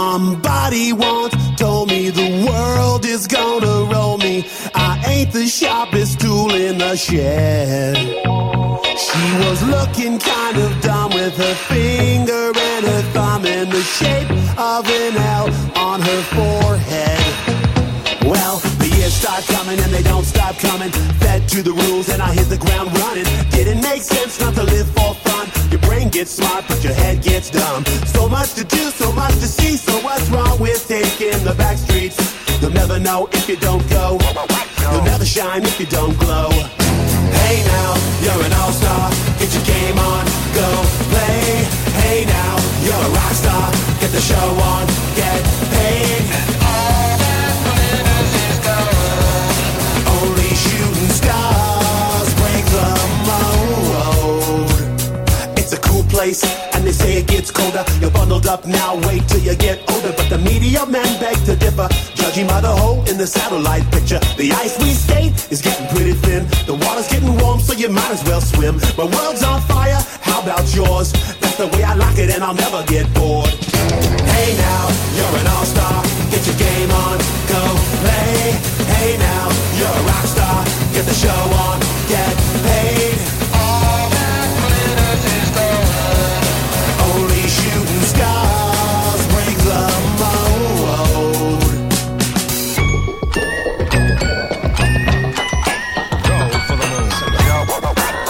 Somebody once told me the world is gonna roll me. I ain't the sharpest tool in the shed. She was looking kind of dumb with her finger and her thumb in the shape of an L on her forehead. Well, the years start coming and they don't stop coming. Fed to the rules and I hit the ground running. Didn't make sense not to live for fun. Your brain gets smart but your head gets dumb. So much to do, so much to see. So what's wrong with taking the back streets? You'll never know if you don't go. You'll never shine if you don't glow. Hey now, you're an all-star. Get your game on, go play. Hey now, you're a rock star. Get the show on, get paid. And all that glitters is gold. Only shooting stars break the mold. It's a cool place, and they say it gets colder. You're bundled up now, wait till you get older. But the media men beg to differ, judging by the hole in the satellite picture. The ice we skate is getting pretty thin. The water's getting warm, so you might as well swim. My world's on fire, how about yours? That's the way I like it, and I'll never get bored. Hey now, you're an all-star. Get your game on, go play. Hey now, you're a rock star. Get the show on, get paid. All that glitters is gold. Only shooting stars break the mold. Go for the moon. Go for the moon.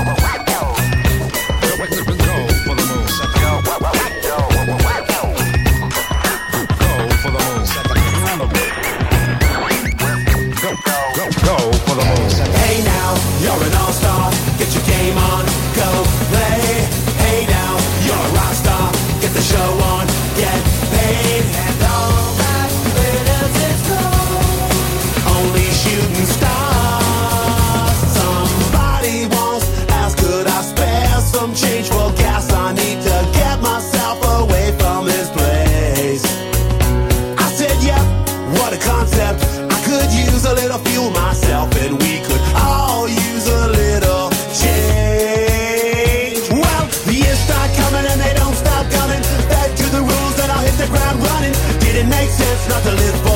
Go for the moon. Hey now, you're an all-star. Get your game on, go play. Hey now, you're a rock star. Get the show on, get paid. And all that glitters is gold. Only shooting stars. Somebody once asked, could I spare some change for gas? I need to get myself away from this place. I said, yep, what a concept. I could use a little fuel myself, and we could all use a little change. Well, the years start coming and they don't stop coming. Back to the rules and I'll hit the ground running. Didn't make sense not to live for